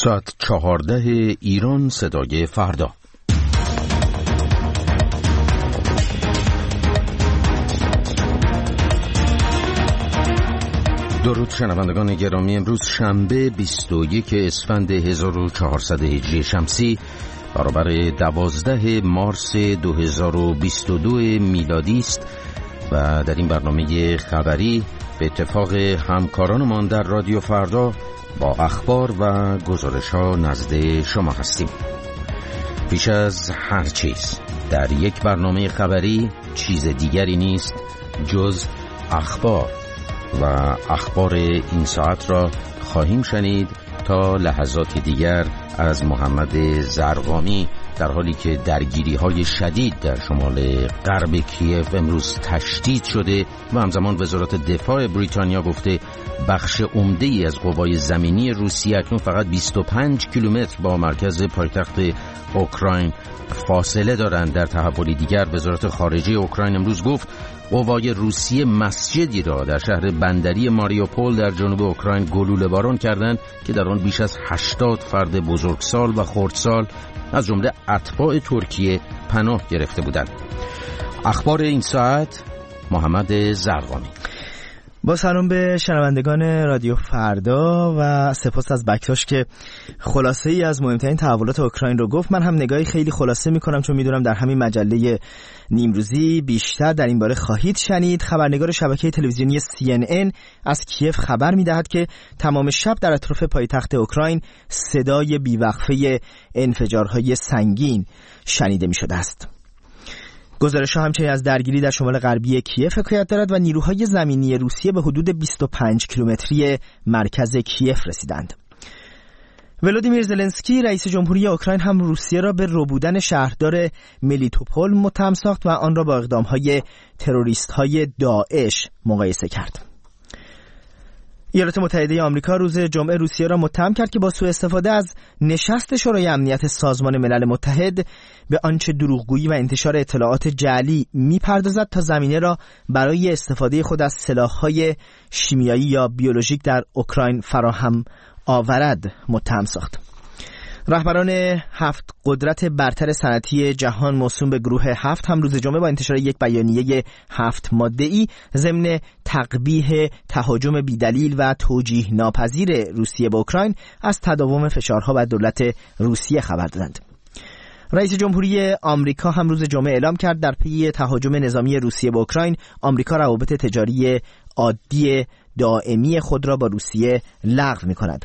ساعت 14 ایران صدای فردا. درود شنوندگان گرامی، امروز شنبه 21 اسفند 1400 هجری شمسی برابر 12 مارس 2022 میلادی است و در این برنامه خبری به اتفاق همکارانمان در رادیو فردا با اخبار و گزارش‌ها نزد شما هستیم. پیش از هر چیز در یک برنامه خبری چیز دیگری نیست جز اخبار و اخبار این ساعت را خواهیم شنید تا لحظات دیگر از محمد زرقامی، در حالی که درگیری‌های شدید در شمال غرب کیف امروز تشدید شده و همزمان وزارت دفاع بریتانیا گفته بخش عمده‌ای از قوای زمینی روسیه اکنون فقط 25 کیلومتر با مرکز پایتخت اوکراین فاصله دارند. در تحولی دیگر وزارت خارجه اوکراین امروز گفت قوای روسیه مسجدی را در شهر بندری ماریوپول در جنوب اوکراین گلوله باران کردند که در آن بیش از 80 فرد بزرگسال و خردسال از جمله اتباع ترکیه پناه گرفته بودند. اخبار این ساعت محمد زرقامی. با سلام به شنوندگان رادیو فردا و سپاس از بکتاش که خلاصه ای از مهمترین تحولات اوکراین رو گفت. من هم نگاهی خیلی خلاصه میکنم چون میدونم در همین مجله نیمروزی بیشتر در این باره خواهید شنید. خبرنگار شبکه تلویزیونی CNN از کیف خبر میدهد که تمام شب در اطراف پایتخت اوکراین صدای بیوقفه انفجارهای سنگین شنیده میشده است. گزارش‌ها همچنین از درگیری در شمال غربی کیف حکایت دارد و نیروهای زمینی روسیه به حدود 25 کیلومتری مرکز کیف رسیدند. ولودیمیر زلنسکی رئیس جمهوری اوکراین هم روسیه را به ربودن شهردار ملیتوپول متهم ساخت و آن را با اقدام‌های تروریست‌های داعش مقایسه کرد. ایالات متحده آمریکا روز جمعه روسیه را متهم کرد که با سوء استفاده از نشست شورای امنیت سازمان ملل متحد به آنچه دروغگویی و انتشار اطلاعات جعلی می‌پردازد تا زمینه را برای استفاده خود از سلاح‌های شیمیایی یا بیولوژیک در اوکراین فراهم آورد متهم ساخت. رهبران 7 قدرت برتر صنعتی جهان موسوم به گروه 7 هم روز جمعه با انتشار یک بیانیه 7 ماده‌ای ضمن تقبیح تهاجم بی‌دلیل و توجیه ناپذیر روسیه به اوکراین از تداوم فشارها بر دولت روسیه خبر دادند. رئیس جمهوری آمریکا هم روز جمعه اعلام کرد در پی تهاجم نظامی روسیه به اوکراین آمریکا روابط تجاری عادی دائمی خود را با روسیه لغو می‌کند.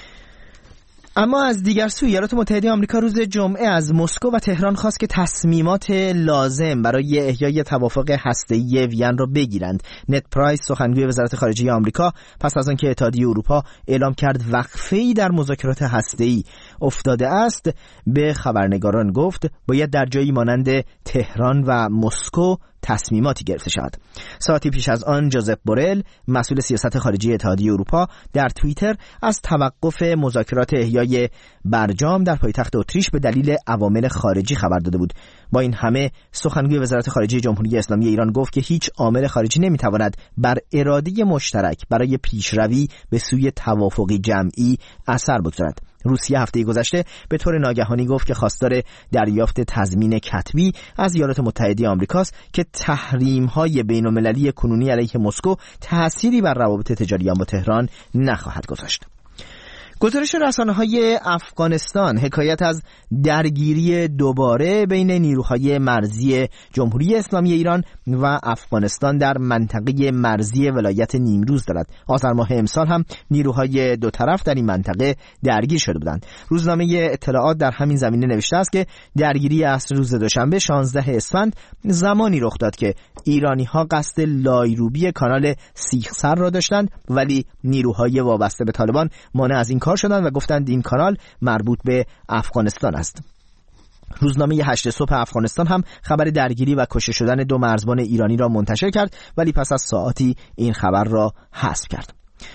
اما از دیگر سو ایالات متحده آمریکا روز جمعه از مسکو و تهران خواست که تصمیمات لازم برای احیای توافق هسته‌ای وین را بگیرند. نت پرایس سخنگوی وزارت خارجه آمریکا پس از آنکه اتحادیه اروپا اعلام کرد وقفه‌ای در مذاکرات هسته‌ای افتاده است به خبرنگاران گفت باید در جایی مانند تهران و مسکو تصمیماتی گرفته شود. ساعتی پیش از آن جوزف بورل مسئول سیاست خارجی اتحادیه اروپا در توییتر از توقف مذاکرات احیای برجام در پایتخت اتریش به دلیل عوامل خارجی خبر داده بود. با این همه سخنگوی وزارت خارجه جمهوری اسلامی ایران گفت که هیچ عامل خارجی نمیتواند بر اراده مشترک برای پیشروی به سوی توافقی جمعی اثر بگذارد. روسیه هفته گذشته به طور ناگهانی گفت که خواستار دریافت تضمین کتبی از ایالات متحده آمریکاست که تحریم‌های بین‌المللی کنونی علیه مسکو تأثیری بر روابط تجاری آن با تهران نخواهد گذاشت. گزارش رسانه‌های افغانستان حکایت از درگیری دوباره بین نیروهای مرزی جمهوری اسلامی ایران و افغانستان در منطقه مرزی ولایت نیمروز دارد. آذر ماه امسال هم نیروهای دو طرف در این منطقه درگیر شده بودند. روزنامه اطلاعات در همین زمینه نوشته است که درگیری عصر روز دوشنبه 16 اسفند زمانی رخ داد که ایرانی‌ها قصد لایروبی کانال سیخسر را داشتند، ولی نیروهای وابسته به طالبان مانع از این کار شدند و گفتند این کانال مربوط به افغانستان است. روزنامه 8 صبح افغانستان هم خبر درگیری و کشته شدن 2 مرزبان ایرانی را منتشر کرد، ولی پس از ساعاتی این خبر را حذف کرد.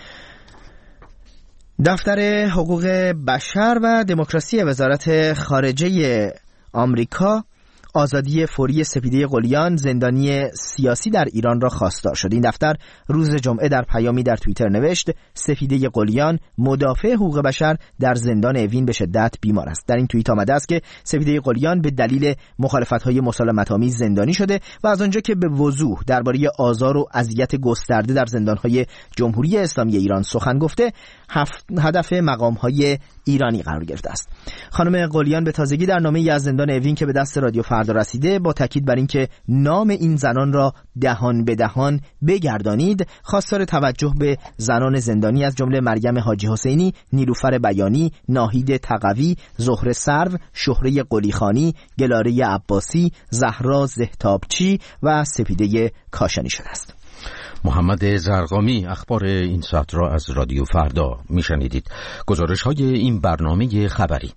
دفتر حقوق بشر و دموکراسی وزارت خارجه آمریکا آزادی فوری سپیده قلیان زندانی سیاسی در ایران را خواستار شد. این دفتر روز جمعه در پیامی در توییتر نوشت سپیده قلیان مدافع حقوق بشر در زندان اوین به شدت بیمار است. در این توییت آمده است که سپیده قلیان به دلیل مخالفت‌های مسالمت‌آمیز زندانی شده و از آنجا که به وضوح درباره آزار و اذیت گسترده در زندان‌های جمهوری اسلامی ایران سخن گفته، هدف مقام‌های ایرانی قرار گرفته است. خانم قلیان به تازگی در نامه‌ای از زندان اوین که به دست رادیو فردا رسیده با تاکید بر اینکه نام این زنان را دهان به دهان بگردانید، خواستار توجه به زنان زندانی از جمله مریم حاجی حسینی، نیلوفر بیانی، ناهید تقوی، زهره سرو، شهره قلیخانی، گلاره عباسی، زهرا زهتابچی و سپیده کاشانی شده است. محمد زرقامی اخبار این ساعت را از رادیو فردا میشنیدید. گزارش های این برنامه خبری.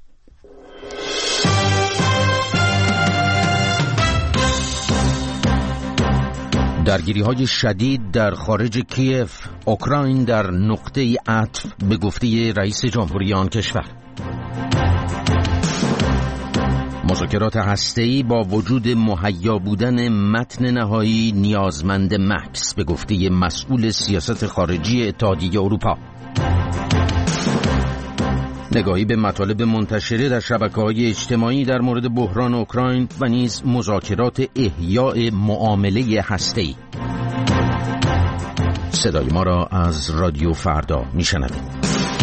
درگیری‌های شدید در خارج کیف، اوکراین در نقطه عطف به گفته رئیس جمهوری آن کشور. مذاکرات هسته‌ای با وجود مهیا بودن متن نهایی نیازمند مکث به گفته مسئول سیاست خارجی اتحادیه اروپا. نگاهی به مطالب منتشره در شبکه‌های اجتماعی در مورد بحران اوکراین و نیز مذاکرات احیاء معامله هسته‌ای. صدای ما را از رادیو فردا میشنوید.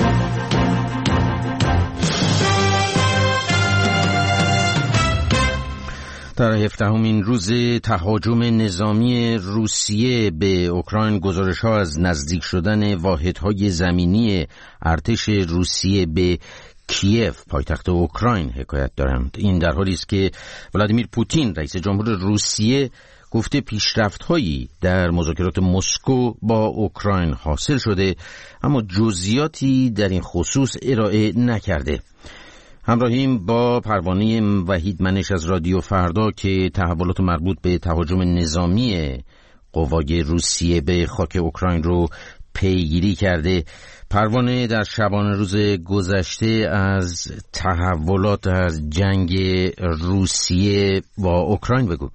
در 17مین روز تهاجم نظامی روسیه به اوکراین، گزارش‌ها از نزدیک شدن واحدهای زمینی ارتش روسیه به کیف پایتخت اوکراین حکایت دارند. این در حالی است که ولادیمیر پوتین رئیس جمهور روسیه گفته پیشرفت‌هایی در مذاکرات مسکو با اوکراین حاصل شده، اما جزئیاتی در این خصوص ارائه نکرده. همراهیم با پروانه وحید منش از رادیو فردا که تحولات مربوط به تهاجم نظامی قوای روسیه به خاک اوکراین رو پیگیری کرده. پروانه، در شبانه روز گذشته از تحولات از جنگ روسیه با اوکراین بگو.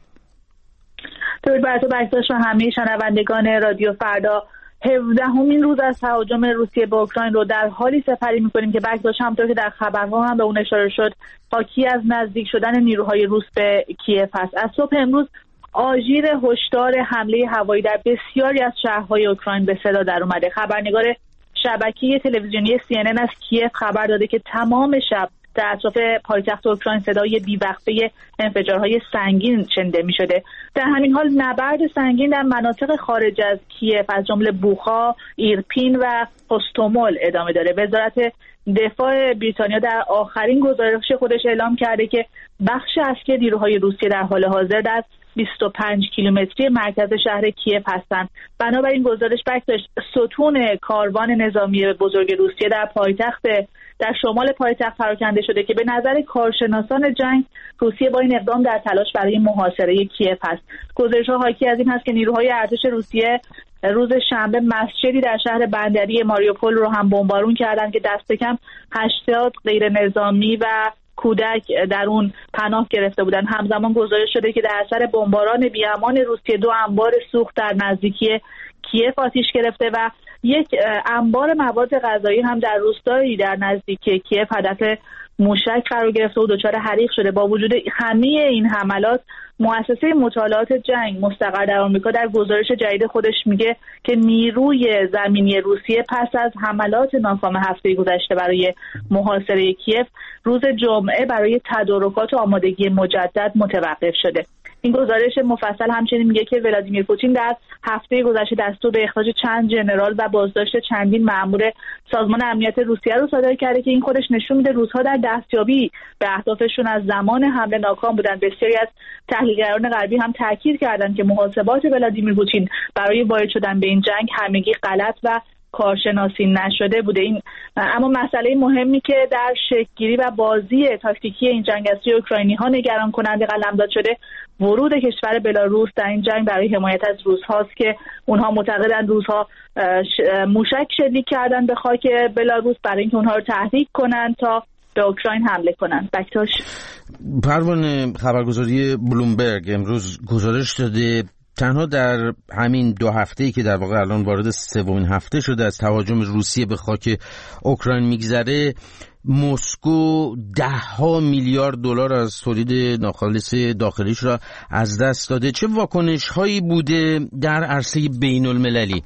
درود بر تو بکتاش و همه شنوندگان رادیو فردا. 17مین روز از تهاجم روسیه به اوکراین رو در حالی سپری می‌کنیم که بکتاش همونطور که در خبرها هم به اون اشاره شد، حاکی از نزدیک شدن نیروهای روس به کیف است. از صبح امروز آژیر هشدار حمله هوایی در بسیاری از شهرهای اوکراین به صدا در اومده. خبرنگار شبکه تلویزیونی CNN از کیف خبر داده که تمام شب در اطراف پایتخت اوکراین صدای بیوقفه انفجارهای سنگین شنیده می شده. در همین حال نبرد سنگین در مناطق خارج از کیف از جمله بوخا، ایرپین و هوستومل ادامه داره. وزارت دفاع بریتانیا در آخرین گزارش خودش اعلام کرده که بخش اصلی نیروهای روسیه در حال حاضر در 25 کیلومتری مرکز شهر کیف هستند. بنابراین گزارش بکتاش ستون کاروان نظامی بزرگ روسیه در شمال پایتخت پراکنده شده که به نظر کارشناسان جنگ روسیه با این اقدام در تلاش برای محاصره کیف است. گزارش‌ها حاکی از این هست که نیروهای ارتش روسیه روز شنبه مسجدی در شهر بندری ماریوپول رو هم بمبارون کردند که دست کم 80 غیر نظامی و کودک در اون پناه گرفته بودند. همزمان گزارش شده که در اثر بمباران بی‌امان روسیه 2 انبار سوخت در نزدیکی کیف آتش گرفته و یک انبار مواد غذایی هم در روستایی در نزدیکی کیف هدف موشک قرار گرفته و دچار حریق شده. با وجود همه این حملات، مؤسسه مطالعات جنگ مستقر در آمریکا در گزارش جدید خودش میگه که نیروی زمینی روسیه پس از حملات ناکام هفته گذشته برای محاصره کیف روز جمعه برای تدارکات و آمادگی مجدد متوقف شده. این گزارش مفصل همچنین میگه که ولادیمیر پوتین در هفته گذشته دستور به اخراج چند ژنرال و بازداشت چندین مأمور سازمان امنیت روسیه رو صادر کرده که این خودش نشون میده روس‌ها در دستیابی به اهدافشون از زمان حمله ناکام بودن. بسیاری از تحلیلگران غربی هم تاکید کردند که محاسبات ولادیمیر پوتین برای وارد شدن به این جنگ همگی غلط و کارشناسی نشده بوده. این اما مسئله مهمی که در شکل‌گیری و بازی تاکتیکی این جنگ است اوکراینی‌ها نگران کننده قلمداد شده ورود کشور بلاروس در این جنگ برای حمایت از روس‌هاست که اونها معتقدند روس‌ها موشک شلیک کردن به خاک بلاروس برای اینکه اونها رو تحریک کنند تا به اوکراین حمله کنند. بکتاش. پروانه، خبرگزاری بلومبرگ امروز گزارش داده تنها در همین 2 هفته‌ای که در واقع الان وارد 3مین هفته شده از تهاجم روسیه به خاک اوکراین میگذره، مسکو $10 میلیارد از تولید ناخالص داخلیش را از دست داده. چه واکنش‌هایی بوده در عرصه بین‌المللی؟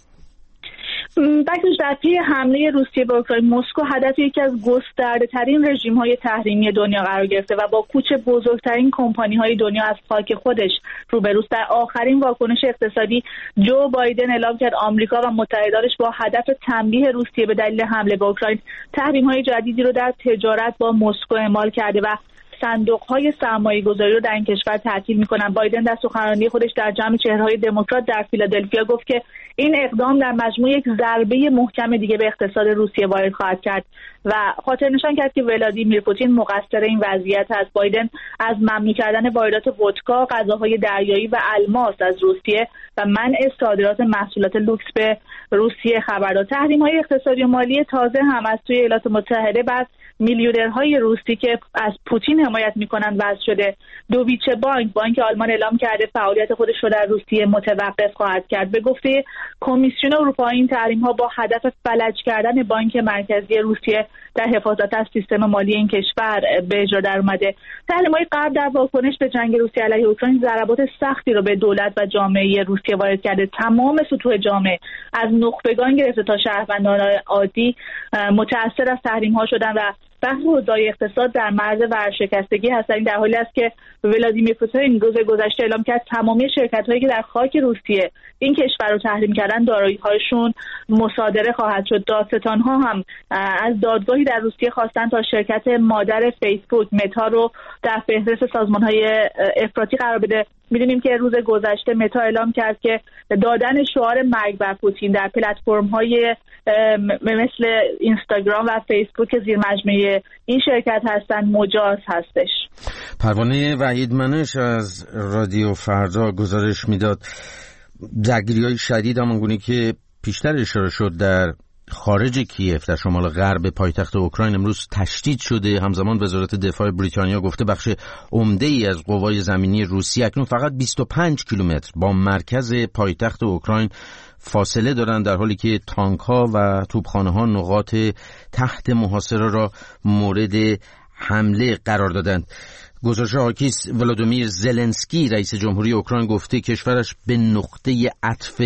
بکش در پی حمله روسیه به اوکراین، مسکو هدف یکی از گسترده‌ترین رژیم‌های تحریمی دنیا قرار گرفته و با کوچ بزرگترین کمپانی‌های دنیا از خاک خودش روبروست. در آخرین واکنش اقتصادی جو بایدن اعلام کرد آمریکا و متحدانش با هدف تنبیه روسیه به دلیل حمله به اوکراین تحریم‌های جدیدی رو در تجارت با مسکو اعمال کرده و صندوق‌های سرمایه‌گذاری رو در این کشور تعطیل می‌کنن. بایدن در سخنرانی خودش در جمع چهره‌های دموکرات در فیلادلفیا گفت که این اقدام در مجموع یک ضربه محکم دیگه به اقتصاد روسیه وارد خواهد کرد و خاطر نشان کرد که ولادیمیر پوتین مقصر این وضعیت است. بایدن از ممنوع کردن واردات ودکا، غذاهای دریایی و الماس از روسیه و منع صادرات محصولات لوکس به روسیه خبر داد. تحریم‌های اقتصادی و مالی تازه هم از سوی ایالات متحده بر میلیونرهای روسی که از پوتین حمایت میکنند وضع شده. دویچه بانک آلمان اعلام کرده فعالیت خودش رو در روسیه متوقف خواهد کرد. به گفته کمیسیون اروپا این تحریم‌ها با هدف فلج کردن بانک مرکزی روسیه در حفاظت از سیستم مالی این کشور به اجرا در اومده. تحریم‌های غرب در واکنش به جنگ روسیه علیه اوکراین ضربات سختی رو به دولت و جامعه روسیه وارد کرده. تمام سطوح جامعه از نخبگان گرفته تا شهروندان عادی متأثر از تحریم‌ها شدن و بحث حوزه‌های اقتصاد در معرض ورشکستگی هستند. در حالی است که ولادیمیر پوتین روز گذشته اعلام کرد تمامی شرکت‌هایی که در خاک روسیه این کشور رو تحریم کردن دارایی‌هایشون مصادره خواهد شد. دادستان‌ها هم از دادگاهی در روسیه خواستن تا شرکت مادر فیسبوک متا رو در فهرست سازمان‌های افراطی قرار بده. می‌دونیم که روز گذشته متا اعلام کرد که دادن شعار مرگ بر پوتین در پلتفرم‌های مثل اینستاگرام و فیسبوک زیر مجموعه این شرکت هستند مجاز هستش. پروانه وحیدمنش از رادیو فردا گزارش میداد درگیری‌های شدید همانگونه که پیشتر اشاره شد در خارج کیف در شمال غرب پایتخت اوکراین امروز تشدید شده. همزمان وزارت دفاع بریتانیا گفته بخش عمده‌ای از قوای زمینی روسیه اکنون فقط 25 کیلومتر با مرکز پایتخت اوکراین فاصله دارند، در حالی که تانک‌ها و توپخانه‌ها نقاط تحت محاصره را مورد حمله قرار دادند. گزارش حاکیست ولادیمیر زلنسکی رئیس جمهوری اوکراین گفته کشورش به نقطه عطف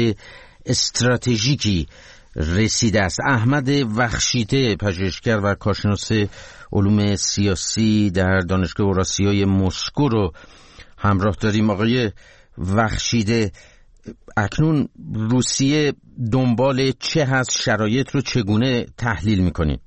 استراتژیکی رسیده است. احمد وخشیته پژوهشگر و کارشناس علوم سیاسی در دانشگاه اوراسیای مسکو رو همراه داریم. آقای وخشیته، اکنون روسیه دنبال چه هست؟ شرایط رو چگونه تحلیل می‌کنید؟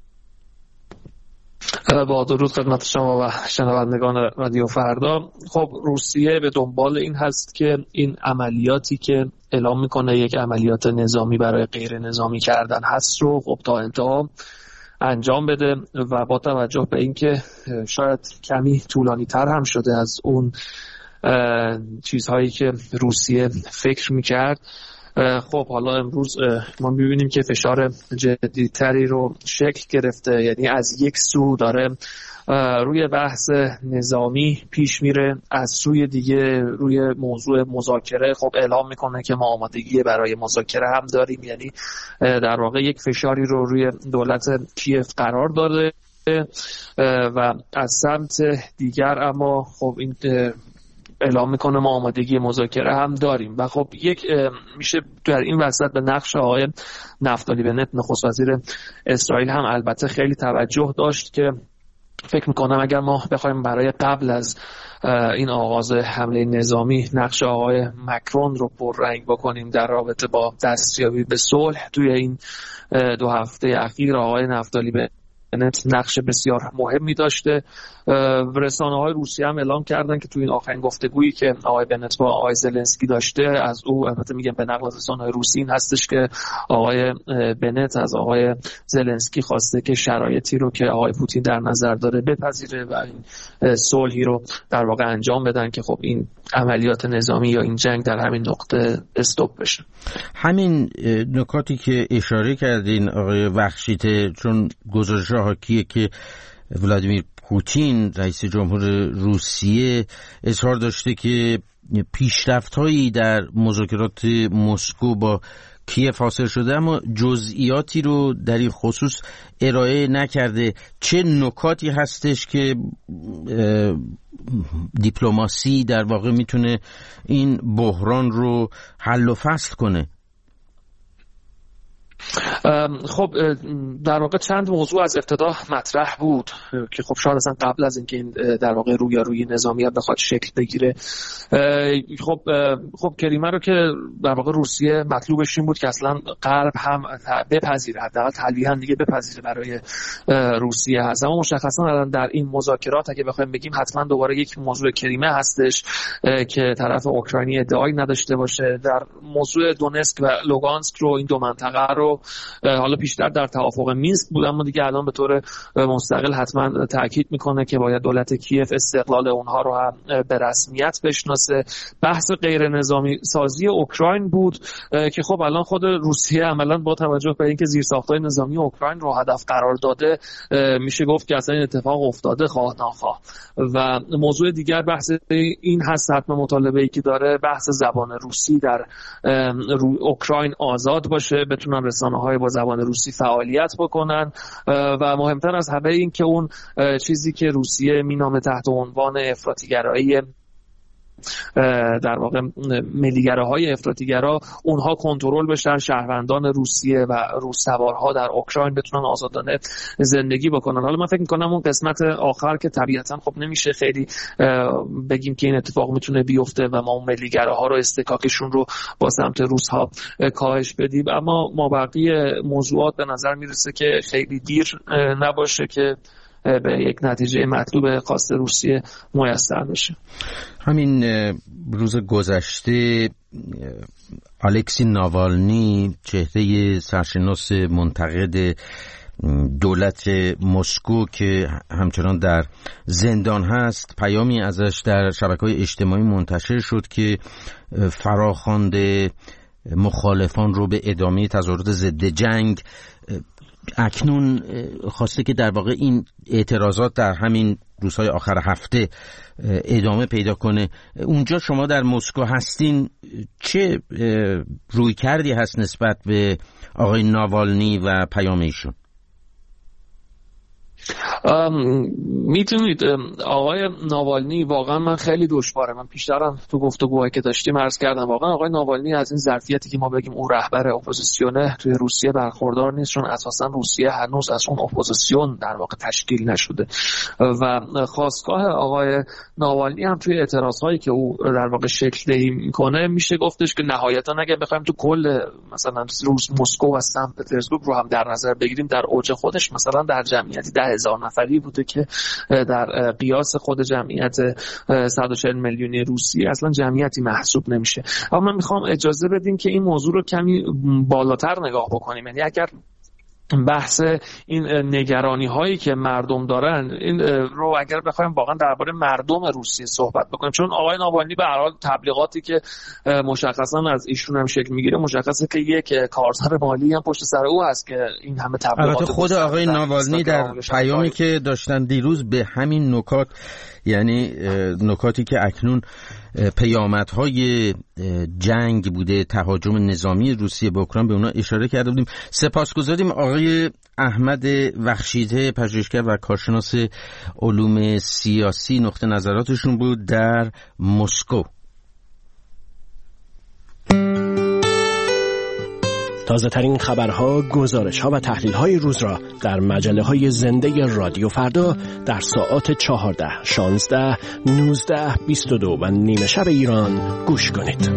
با درود خدمت شما و شنوندگان رادیو فردا. خب روسیه به دنبال این هست که این عملیاتی که اعلام میکنه یک عملیات نظامی برای غیر نظامی کردن هست رو خب تا انتها انجام بده و با توجه به اینکه شاید کمی طولانی تر هم شده از اون چیزهایی که روسیه فکر میکرد، خب حالا امروز ما می‌بینیم که فشار جدی‌تری رو شکل گرفته. یعنی از یک سو داره روی بحث نظامی پیش میره، از سوی دیگه روی موضوع مذاکره خب اعلام میکنه که ما آمادگی برای مذاکره هم داریم. یعنی در واقع یک فشاری رو روی دولت کیف قرار داده و از سمت دیگر اما خب این اعلام میکنه ما آمادگی مذاکره هم داریم. و خب یک میشه در این وسط به نقش آقای نفتالی بنت نخست وزیر اسرائیل هم البته خیلی توجه داشت که فکر میکنم اگر ما بخوایم برای قبل از این آغاز حمله نظامی نقش آقای مکرون رو پررنگ بکنیم در رابطه با دستیابی به صلح توی این 2 هفته اخیر، آقای نفتالی بنت نقش بسیار مهمی داشته. رسانه‌های روسیه هم اعلام کردن که توی این آخرین گفتگویی که آقای بنت با آقای زلنسکی داشته، از او البته میگم به نقل از رسانه‌های روسی این هستش که آقای بنت از آقای زلنسکی خواسته که شرایطی رو که آقای پوتین در نظر داره بپذیره و این صلحی رو در واقع انجام بدن که خب این عملیات نظامی یا این جنگ در همین نقطه استاپ بشه. همین نکاتی که اشاره کردین آقای وخشیته، چون گزارش حاکیه که ولادیمیر پوتین رئیس جمهور روسیه اظهار داشته که پیشرفت‌هایی در مذاکرات مسکو با کیف حاصل شده، اما جزئیاتی رو در این خصوص ارائه نکرده. چه نکاتی هستش که دیپلماسی در واقع میتونه این بحران رو حل و فصل کنه؟ خب در واقع چند موضوع از ابتدا مطرح بود که خب شاید اصلا قبل از اینکه این در واقع رویارویی نظامی بخواد شکل بگیره، خب کریمه رو که در واقع روسیه مطلوبش این بود که اصلا غرب هم بپذیره، حداقل تلویحا دیگه بپذیره برای روسیه هست. اما مشخصا در این مذاکرات اگه بخوایم بگیم حتما دوباره یک موضوع کریمه هستش که طرف اوکراینی ادعایی نداشته باشه. در موضوع دونسک و لوگانسک رو، این دو منطقه رو حالا پیشتر در توافق مینسک بود، اما دیگه الان به طور مستقل حتما تاکید میکنه که باید دولت کیف استقلال اونها رو هم به رسمیت بشناسه. بحث غیر نظامی سازی اوکراین بود که خب الان خود روسیه عملا با توجه به اینکه زیرساخت‌های نظامی اوکراین رو هدف قرار داده، میشه گفت که اصلا این اتفاق افتاده خواه ناخواه. و موضوع دیگر بحث این هست، حتما مطالبه‌ای که داره بحث زبان روسی در اوکراین آزاد باشه، بتونن رسانه‌های با زبان روسی فعالیت بکنن و مهمتر از همه این که اون چیزی که روسیه مینامه تحت عنوان افراطی‌گرایی، در واقع ملیگراهای افراطی‌گرا، اونها کنترل بشن، شهروندان روسیه و روس‌سوارها در اوکراین بتونن آزادانه زندگی بکنن. حالا من فکر می‌کنم اون قسمت آخر که طبیعتاً خب نمیشه خیلی بگیم که این اتفاق میتونه بیفته و ما اون ملیگراها رو استکاکشون رو با سمت روس‌ها کاهش بدیم، اما مابقی موضوعات به نظر میرسه که خیلی دیر نباشه که به یک نتیجه مطلوب خاص روسیه میسر بشه. همین روز گذشته الکسی ناوالنی، چهره سرشناس منتقد دولت مسکو که همچنان در زندان هست، پیامی ازش در شبکه‌های اجتماعی منتشر شد که فراخوانده مخالفان رو به ادامه تظاهرات ضد جنگ. اکنون خواسته که در واقع این اعتراضات در همین روزهای آخر هفته ادامه پیدا کنه. اونجا شما در مسکو هستین، چه رویکردی هست نسبت به آقای ناوالنی و پیام ایشون؟ میتونید آقای ناوالنی واقعا من خیلی دشواره، من پیشترم تو گفتگوهایی که داشتیم عرض کردم، واقعا آقای ناوالنی از این ظرفیتی که ما بگیم اون رهبر اپوزیسیونه توی روسیه برخوردار نیست، چون اساسا روسیه هنوز از اون اپوزیسیون در واقع تشکیل نشده و خاستگاه آقای ناوالنی هم توی اعتراضهایی که او در واقع شکل دهی میکنه میشه گفتش که نهایتا اگه بخوایم تو کل مثلا مسکو و سن پترزبورگ رو هم در نظر بگیریم، در اوج خودش مثلا در جمعیتی 10,000 نفری بوده که در قیاس خود جمعیت 140 میلیونی روسیه اصلا جمعیتی محسوب نمیشه. اما من میخوام اجازه بدیم که این موضوع رو کمی بالاتر نگاه بکنیم. یعنی اگر بحث این نگرانی هایی که مردم دارن این رو اگر بخوایم واقعا درباره مردم روسیه صحبت بکنیم، چون آقای ناوالنی به هر حال تبلیغاتی که مشخصا از ایشون هم شکل میگیره، مشخصه که یک کارزار مالی هم پشت سر او هست که این همه تبلیغات. البته خود آقای ناوالنی در پیامی که داشتن دیروز به همین نکات، یعنی نکاتی که اکنون پیامدهای جنگ بوده، تهاجم نظامی روسیه به اوکراین، به اونا اشاره کرده بودیم. سپاسگزاریم آقای احمد وخشیده، پژوهشگر و کارشناس علوم سیاسی، نقطه نظراتشون بود در مسکو. تازه ترین خبرها، گزارش‌ها و تحلیل‌های روز را در مجله‌های زنده رادیو فردا در ساعات 14, 16, 19, 22 و نیمه شب ایران گوش کنید.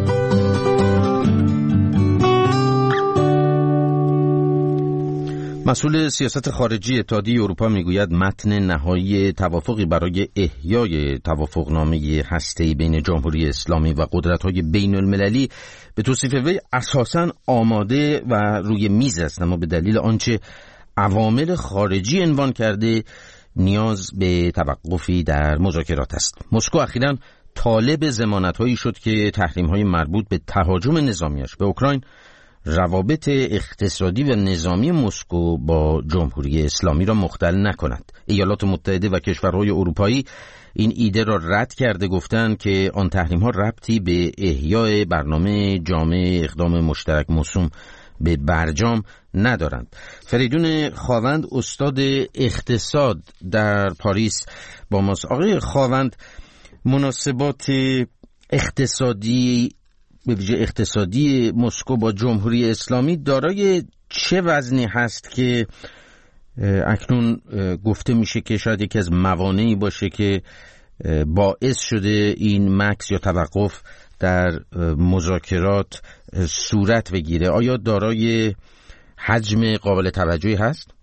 مسئول سیاست خارجی اتحادیه اروپا میگوید متن نهایی توافقی برای احیای توافقنامه هسته‌ای بین جمهوری اسلامی و قدرت‌های بین‌المللی به توصیف وی اساساً آماده و روی میز است، اما به دلیل آنچه عوامل خارجی عنوان کرده نیاز به توقفی در مذاکرات است. مسکو اخیراً طالب ضمانت‌هایی شد که تحریم‌های مربوط به تهاجم نظامیش به اوکراین روابط اقتصادی و نظامی مسکو با جمهوری اسلامی را مختل نکند. ایالات متحده و کشورهای اروپایی این ایده را رد کرده، گفتند که آن تحریم‌ها ربطی به احیای برنامه جامع اقدام مشترک موسوم به برجام ندارند. فریدون خاوند، استاد اقتصاد در پاریس با ماست. آقای خاوند، مناسبات اقتصادی به ویژه اقتصادی مسکو با جمهوری اسلامی دارای چه وزنی هست که اکنون گفته میشه که شاید یکی از موانعی باشه که باعث شده این مکث یا توقف در مذاکرات صورت بگیره؟ آیا دارای حجم قابل توجهی هست؟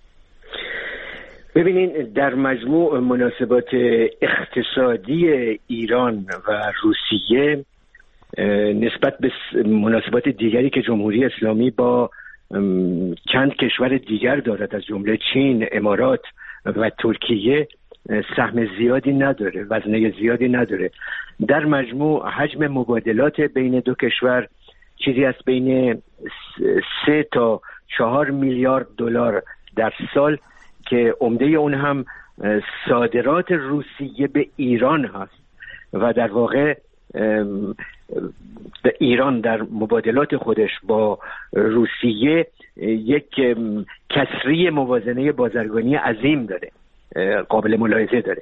ببینین، در مجموع مناسبات اقتصادی ایران و روسیه نسبت به مناسبات دیگری که جمهوری اسلامی با چند کشور دیگر دارد از جمله چین، امارات و ترکیه سهم زیادی نداره، وزنه زیادی نداره. در مجموع حجم مبادلات بین دو کشور چیزی از بین 3 تا 4 میلیارد دلار در سال که عمده اون هم صادرات روسیه به ایران هست و در واقع ایران در مبادلات خودش با روسیه یک کسری موازنه بازرگانی عظیم داره، قابل ملاحظه داره.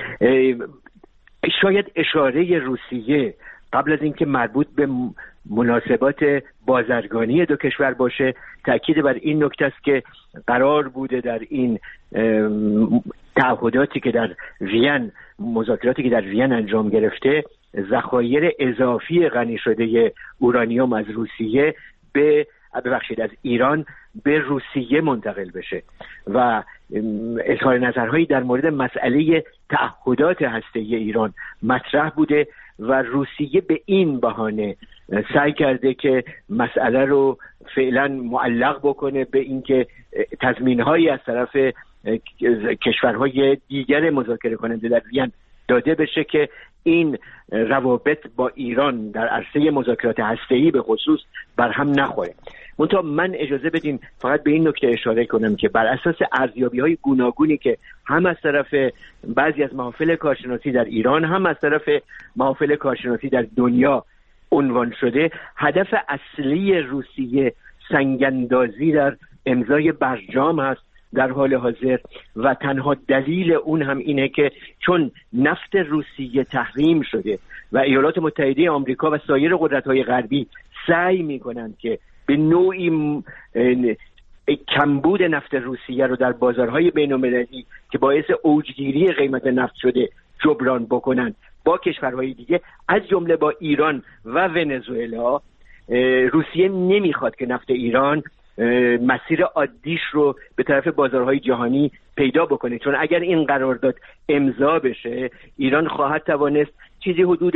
شاید اشاره روسیه قبل از اینکه مربوط به مناسبات بازرگانی دو کشور باشه تأکید بر این نکته است که قرار بوده در این تعهداتی که در وین، مذاکراتی که در وین انجام گرفته، ذخایر اضافی غنی شده اورانیوم از روسیه از ایران به روسیه منتقل بشه و اظهار نظرهایی در مورد مسئله تعهدات هسته‌ای ایران مطرح بوده و روسیه به این بهانه سعی کرده که مسئله رو فعلا معلق بکنه به اینکه تضمین‌هایی از طرف کشورهای دیگر مذاکره کننده در وین داده بشه که این روابط با ایران در عرصه مذاکرات هسته‌ای به خصوص بر هم نخوره. منتها من اجازه بدیم فقط به این نکته اشاره کنم که بر اساس ارزیابی‌های گوناگونی که هم از طرف بعضی از محافل کارشناسی در ایران هم از طرف محافل کارشناسی در دنیا عنوان شده، هدف اصلی روسیه سنگ‌اندازی در امضای برجام هست در حال حاضر و تنها دلیل اون هم اینه که چون نفت روسیه تحریم شده و ایالات متحده آمریکا و سایر قدرت‌های غربی سعی می‌کنند که به نوعی کمبود نفت روسیه رو در بازارهای بین‌المللی که باعث اوجگیری قیمت نفت شده جبران بکنند با کشورهای دیگه از جمله با ایران و ونزوئلا، روسیه نمیخواد که نفت ایران مسیر عادیش رو به طرف بازارهای جهانی پیدا بکنه، چون اگر این قرارداد امضا بشه ایران خواهد توانست چیزی حدود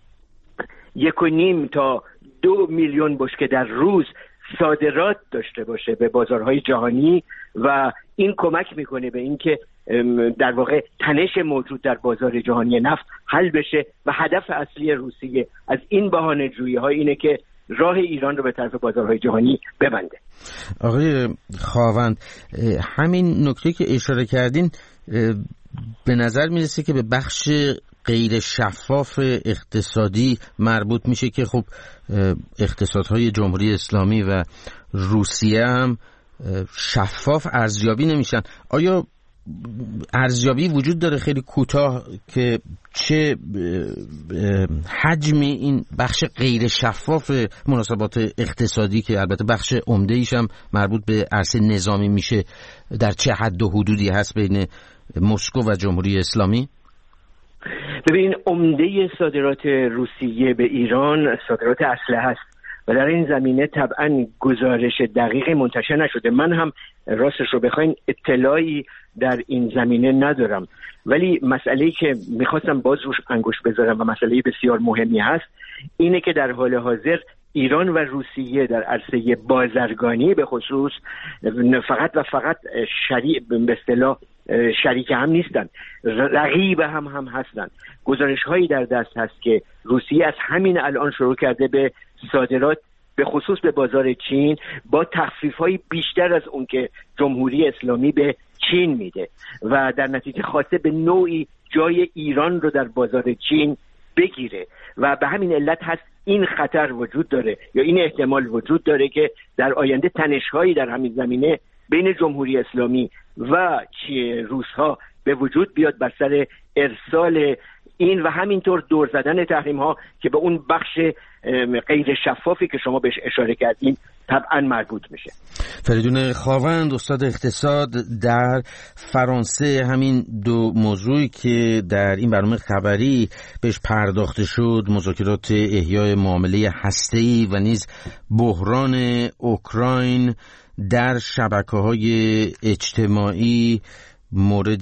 1.5 تا 2 میلیون بشکه در روز صادرات داشته باشه به بازارهای جهانی و این کمک میکنه به اینکه در واقع تنش موجود در بازار جهانی نفت حل بشه و هدف اصلی روسیه از این بهانه‌جویی‌ها اینه که راه ایران رو به طرف بازارهای جهانی ببنده. آقای خاوند، همین نکته که اشاره کردین به نظر میرسه که به بخش غیر شفاف اقتصادی مربوط میشه که خب اقتصادهای جمهوری اسلامی و روسیه هم شفاف ارزیابی نمیشن. آیا ارزیابی وجود داره خیلی کوتاه که چه حجم این بخش غیر شفاف مناسبات اقتصادی که البته بخش عمده ایش هم مربوط به عرصه نظامی میشه در چه حد و حدودی هست بین مسکو و جمهوری اسلامی؟ ببین، عمده صادرات روسیه به ایران صادرات اسلحه است و در این زمینه طبعا گزارش دقیقی منتشر نشده. من هم راستش رو بخواین اطلاعی در این زمینه ندارم، ولی مسئله‌ای که میخواستم باز روش انگشت بذارم و مسئله بسیار مهمی هست اینه که در حال حاضر ایران و روسیه در عرصه بازرگانی به خصوص فقط و فقط به اصطلاح شریک هم نیستن، رقیب هم هستن. گزارش هایی در دست هست که روسیه از همین الان شروع کرده به صادرات به خصوص به بازار چین با تخفیف‌های بیشتر از اون که جمهوری اسلامی به چین میده و در نتیجه خواسته به نوعی جای ایران رو در بازار چین بگیره و به همین علت هست این خطر وجود داره یا این احتمال وجود داره که در آینده تنش‌هایی در همین زمینه بین جمهوری اسلامی و روس‌ها به وجود بیاد بر سر ارسال این و همینطور دور زدن تحریم‌ها که به اون بخش غیر شفافی که شما بهش اشاره کردین طبعا مربوط میشه. فریدون خاوند، استاد اقتصاد در فرانسه، همین دو موضوعی که در این برنامه خبری بهش پرداخته شد، مذاکرات احیای معامله هسته‌ای و نیز بحران اوکراین در شبکه‌های اجتماعی، مورد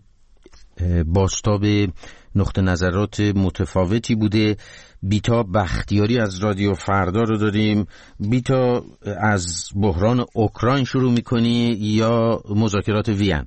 بازتاب نقطه نظرات متفاوتی بوده. بیتا بختیاری از رادیو فردا رو داریم. بیتا، از بحران اوکراین شروع میکنی یا مذاکرات وین؟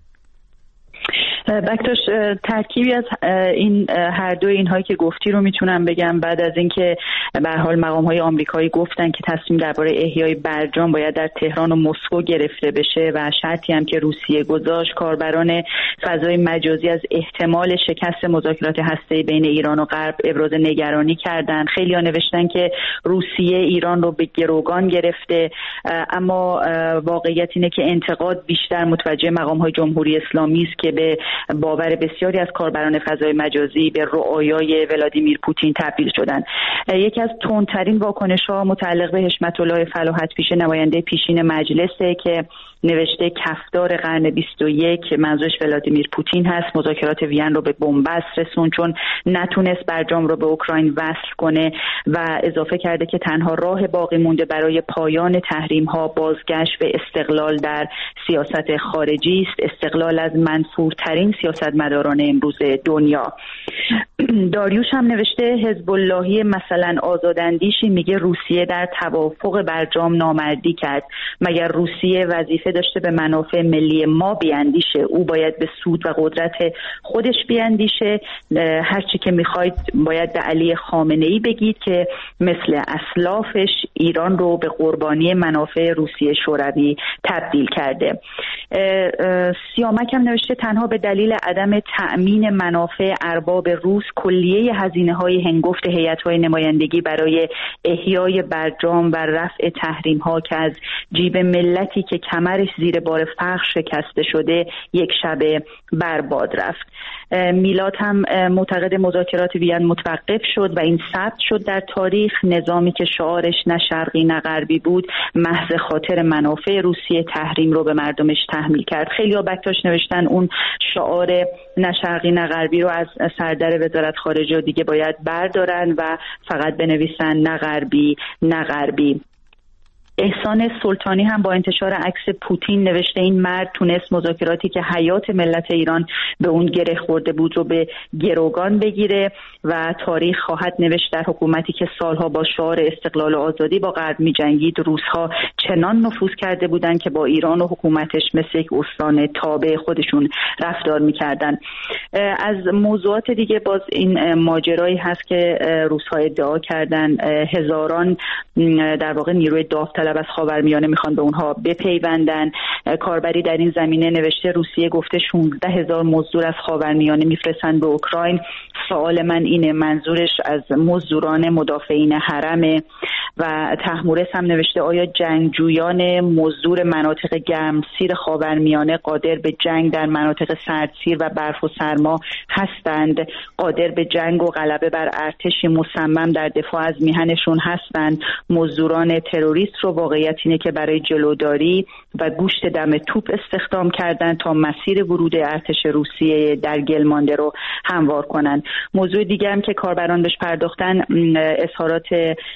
بکتاش، ترکیبی از این هر دو اینهایی که گفتی رو میتونم بگم. بعد از اینکه به هر حال مقام‌های آمریکایی گفتن که تصمیم درباره احیای برجام باید در تهران و مسکو گرفته بشه و شرطی هم که روسیه گذاشت، کاربران فضای مجازی از احتمال شکست مذاکرات هسته‌ای بین ایران و غرب ابراز نگرانی کردن. خیلی‌ها نوشتن که روسیه ایران رو به گروگان گرفته، اما واقعیت اینه که انتقاد بیشتر متوجه مقام‌های جمهوری اسلامی است که به باور بسیاری از کاربران فضای مجازی به رؤیای ولادیمیر پوتین تبدیل شدن. یکی از تندترین واکنش‌ها متعلق به حشمت الله فلاحت پیش، نماینده پیشین مجلسه که نوشته کفدار قرن 21 منظورش ولادیمیر پوتین هست. مذاکرات وین رو به بنبست رسون چون نتونست برجام رو به اوکراین وصل کنه و اضافه کرده که تنها راه باقی مونده برای پایان تحریم‌ها بازگشت به استقلال در سیاست خارجی است، استقلال از منفورترین سیاستمداران امروز دنیا. داریوش هم نوشته حزب اللهی مثلا آزاداندیشی میگه روسیه در توافق برجام نامردی کرد. مگر روسیه وظیفه داشته به منافع ملی ما بیاندیشه؟ او باید به سود و قدرت خودش بیاندیشه. هرچی که میخواید باید به علی خامنه‌ای بگید که مثل اسلافش ایران رو به قربانی منافع روسیه شوروی تبدیل کرده. سیامک هم نوشته تنها به دلیل عدم تأمین منافع ارباب روس کلیه هزینه‌های هنگفت هیئت‌های نمایندگی برای احیای برجام و رفع تحریم‌ها که از جیب ملتی که کمرش زیر بار فقر شکسته شده یک شبه برباد رفت. میلاد هم معتقد مذاکرات وین متوقف شد و این ثبت شد در تاریخ. نظامی که شعارش نه شرقی نه غربی بود محض خاطر منافع روسیه تحریم رو به مردمش تحمیل کرد. خیلی‌ها بکتاش نوشتن اون شعار نه شرقی نه غربی رو از سردر وزارت خارجه دیگه باید بردارن و فقط بنویسن نه غربی نه غربی. احسان سلطانی هم با انتشار عکس پوتین نوشته این مرد تونست مذاکراتی که حیات ملت ایران به اون گره خورده بود رو به گروگان بگیره و تاریخ خواهد نوشت در حکومتی که سالها با شعار استقلال و آزادی با غرب می‌جنگید، روس‌ها چنان نفوذ کرده بودند که با ایران و حکومتش مثل یک استان تابع خودشون رفتار می‌کردن. از موضوعات دیگه باز این ماجرایی هست که روس‌ها ادعا کردن هزاران در واقع نیروی داوطلب از خاورمیانه میخوان به اونها بپیوندن. کاربری در این زمینه نوشته روسیه گفته 16,000 مزدور از خاورمیانه میفرستن به اوکراین. سوال من اینه منظورش از مزدوران مدافعین حرمه؟ و تحمورس هم نوشته آیا جنگجویان مزدور مناطق گرمسیر خاورمیانه قادر به جنگ در مناطق سردسیر و برف و سرما هستند؟ قادر به جنگ و غلبه بر ارتشی مصمم در دفاع از میهنشون هستند؟ مزدوران تروریست رو واقعیت اینه که برای جلوداری و گوشت دم توپ استخدام کردن تا مسیر ورود ارتش روسیه در گلمانده رو هموار کنن. موضوع دیگه هم که کاربران بهش پرداختن اظهارات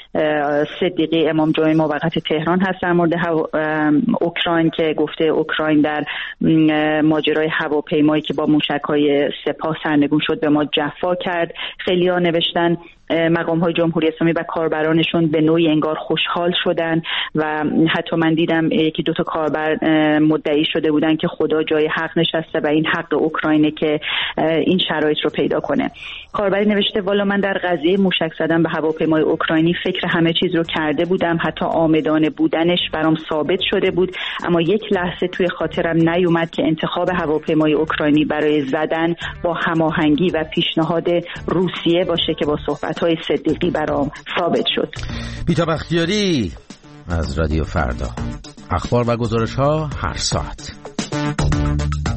صدیقی امام جمعه موقت تهران هست در مورد اوکراین که گفته اوکراین در ماجرای هواپیمایی که با موشک‌های سپاه سرنگون شد به ما جفا کرد. خیلی‌ها نوشتن مقام‌های جمهوری اسلامی و کاربرانشون به نوعی انگار خوشحال شدن و حتی من دیدم یکی دو تا کاربر مدعی شده بودن که خدا جای حق نشسته و این حق اوکراینه که این شرایط رو پیدا کنه. کاربری نوشته والا من در قضیه موشک زدن به هواپیمای اوکراینی فکر همه چیز رو کرده بودم، حتی عامدانه بودنش برام ثابت شده بود، اما یک لحظه توی خاطرم نیومد که انتخاب هواپیمای اوکراینی برای زدن با هماهنگی و پیشنهاد روسیه باشه که با صحبت‌های صدیقی برام ثابت شد. بیتا بختیاری از رادیو فردا، اخبار و گزارش‌ها هر ساعت.